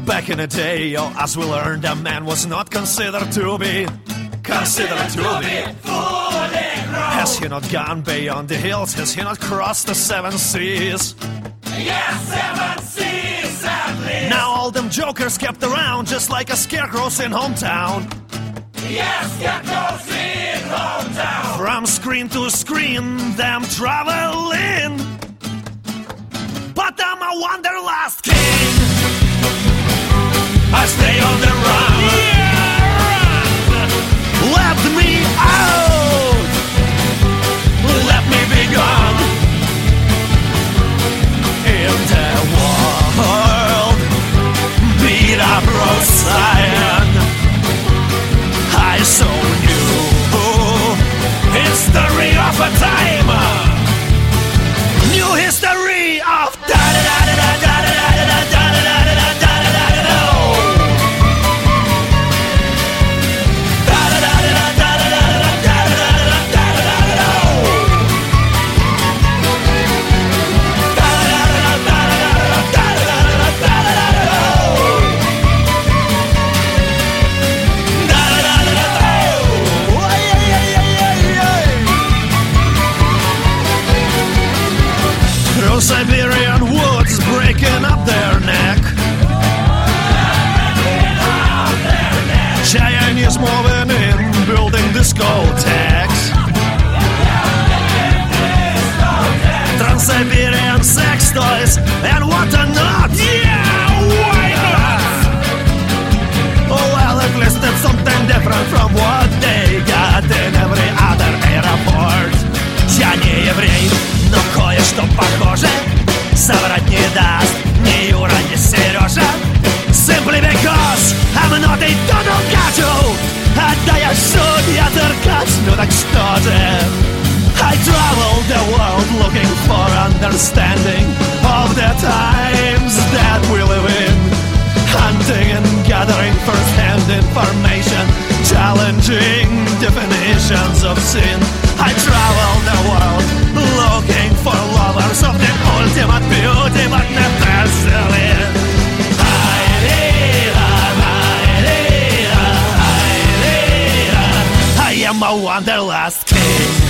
Back in the day, as we learned, a man was not considered to be fully grown. Has he not gone beyond the hills? Has he not crossed the 7 seas? Yes, 7 seas at least. Now all them jokers kept around just like a scarecrows in hometown. Yes, scarecrows in hometown. From screen to screen, them traveling. But I'm a wanderlust king. I stay on the run. Let me out. Let me be gone. In the world, beat up Rosalind. I so knew history of a time. New history of Siberian woods breaking up their neck. Chinese moving in, building discotheques. Trans-Siberian sex toys and whatnot. Yeah, why not? Well, at least it's something different from what they got in every other airport. Я не еврей, но кое-что похоже соврать не даст ни Юра, ни Сережа. Simply because I'm not a total gacho. Да я судья Деркач, ну так что же? I travel the world looking for understanding of the times that we live in. Hunting and gathering first-hand information, challenging definitions of sin. I travel the world looking for lovers of the ultimate beauty, but necessarily. I am a wanderlust king.